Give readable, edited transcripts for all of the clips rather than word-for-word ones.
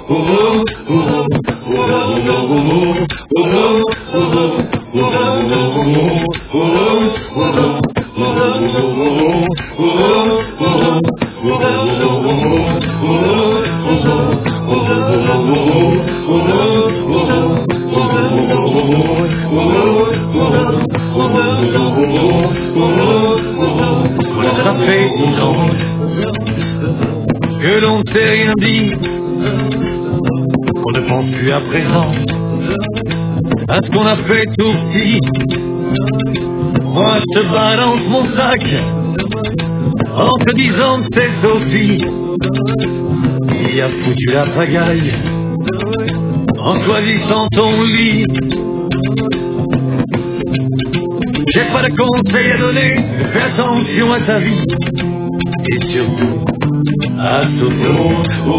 Ça fait 10 ans que l'on ne s'est rien dit, qu'on ne pense plus à présent à ce qu'on a fait tout petit. Moi je te balance mon sac en te disant que c'est Sophie qui a foutu la pagaille en choisissant ton lit. J'ai pas de conseils à donner, fais attention à ta vie et surtout à Sophie.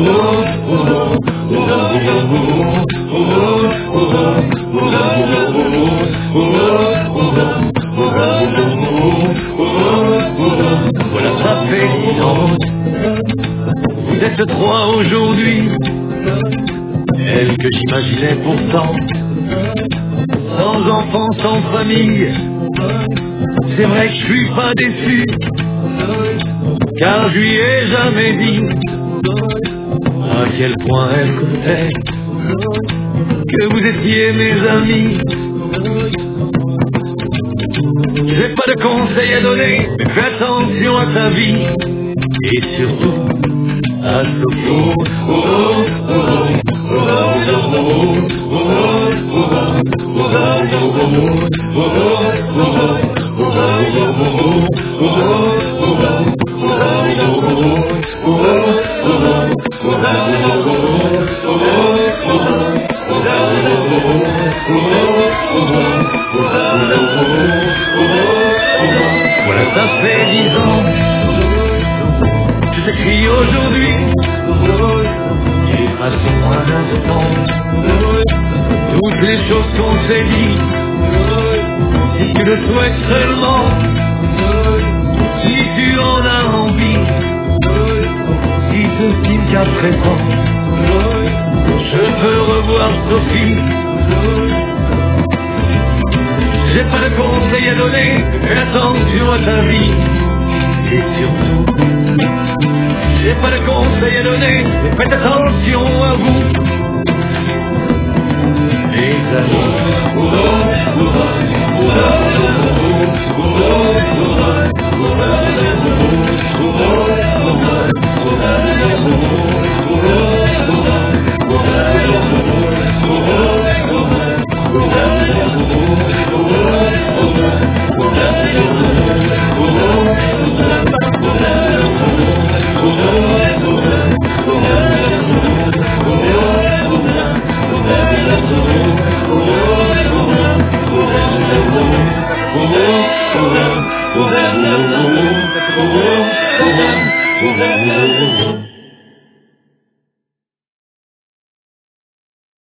Voilà, ça fait 10 ans. Vous êtes 3 aujourd'hui. Elle que j'imaginais pourtant sans enfant, sans famille. C'est vrai que je suis pas déçu, car je lui ai jamais dit à quel point elle comptait, que vous étiez mes amis. J'ai pas de conseils à donner, mais fais attention à ta vie et surtout à Sophie. Voilà, ça fait 10 ans. Je t'écris aujourd'hui, effaçons un instant toutes les choses qu'on s'est dit. Si tu le souhaites seulement, si tu en as envie, si tu estimes qu'à présent je veux revoir Sophie. J'ai pas de conseils à donner, fais attention à ta vie et surtout j'ai pas de conseils à donner, mais faites attention à vous, les amis. Oh,